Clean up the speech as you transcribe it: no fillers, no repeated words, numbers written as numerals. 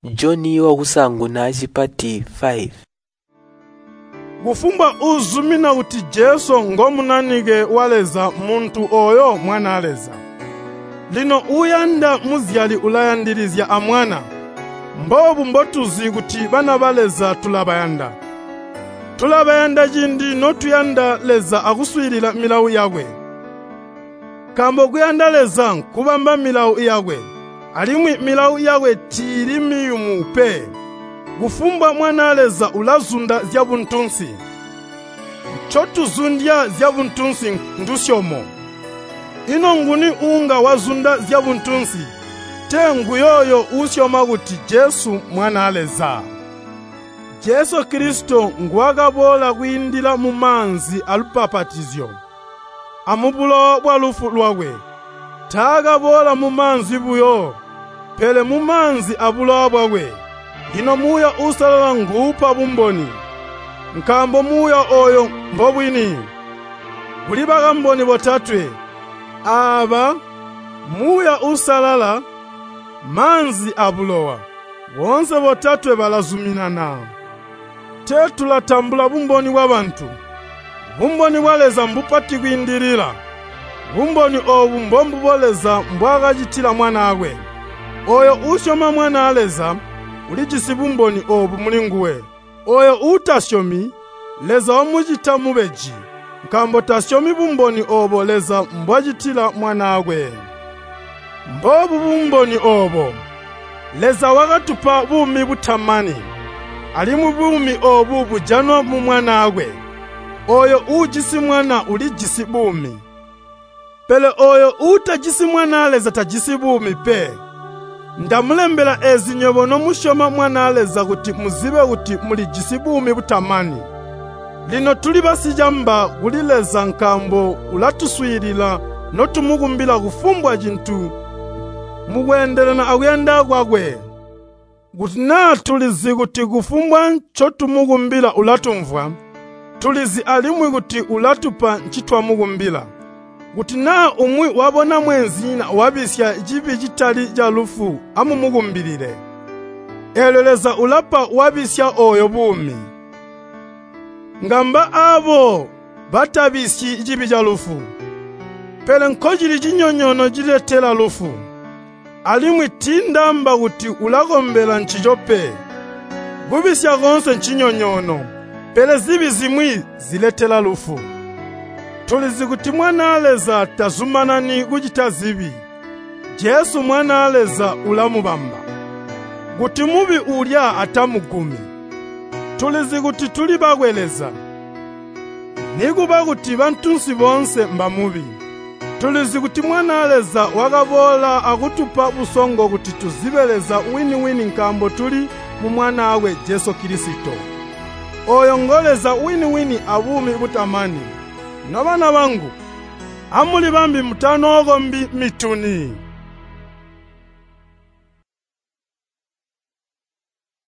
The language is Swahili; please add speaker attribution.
Speaker 1: Joni wa kusangu na chipati 5.
Speaker 2: Gufumba uzumina uti Jesu ngomunanige waleza muntu oyo mwana aleza. Lino uyanda muzyali ulayandirizya amwana. Mbobu mbotuzi kuti bana baleza tulabayanda. Tulabayanda jindi notuyanda leza akuswirila milau yawe. Kambo kuyanda leza kubamba milau yawe. Alimwi milau yawe tiri miyumu pe. Gufumba mwana aleza ulazunda zyabuntunsi. Chotuzundya zyabuntunsi ndusyomo. Ino nguni unga wazunda zyabuntunsi. Tengu yoyo usyoma kuti Jesu mwana aleza. Jesu Kristo ngwagabola kuindila mumanzi alupapatizyo. Amubulo bwa lufu lwawe. Tagabola mumanzi buyo. Pele mumanzi abulo bwawe. Ino muya usalala ngupa bumboni. Nkambo muya oyo mbobwini. Bulibaga mboni botatwe. Aba muya usalala manzi abulowa. Wonse botatwe balazuminana. Tetula tambula bumboni w'abantu. Bumboni bwaleza mbupati kwindirira. Bumboni obu mbombu boleza mbwagajitila mwana agwe. Oyo usyoma mwana aleza ulijisi bumboni obu mulinguwe. Oyo utasyomi leza omujita mubeji. Nkambo tasyomi bumboni obo leza mbwajitila mwana agwe. Mbobu bumboni obo leza wakatupa bumi butamani. Alimu bumi obu bujano mu mwana agwe. Oyo ujisi mwana ulijisi bumi. Pele oyo utajisi mwana aleza tajisi bumi pe. Ndamulembela ezinyobo no mushoma mwana aleza kuti muzibe kuti mulijisi bumi butamani. Lino tuli basijamba gulileza nkambo ulatuswirila no tumugumbila kufumbwa jintu. Mugwendelana agenda gwagwe. Gutina tulizi kuti kufumbwa ncho tumugumbila ulatumvwa. Tulizi alimwi kuti ulatupa nchitwa mugumbila. Gutina umwi wabona mwenzina wabisya jibi jitali jalufu amu mugumbilile. Eleleza ulapa wabisya oyo bumi. Ngamba abo batabisyi jibi jalufu. Pele nkojili jinyonyono jiletela lufu. Alimwi tindamba kuti ulagombela nchijope. Gubisya gonse nchinyonyono. Pele zibi zimwi ziletela lufu. Tulizi kuti mwana aleza tazumanani kujita zibi. Jesu mwana aleza ulamubamba. Guti mubi ulya atamugumi. Tulizi kuti tuli bagweleza. Niguba kuti bantunsi bonse mba mubi. Tulizi kuti mwana aleza wagabola akutupa busongo kuti tuzibeleza wini nkambo tuli mu mwana awe Jesu Kristo. Oyo ngoleza wini abumi butamani. Nabana bangu amuli bambi mutano ogombi mituni.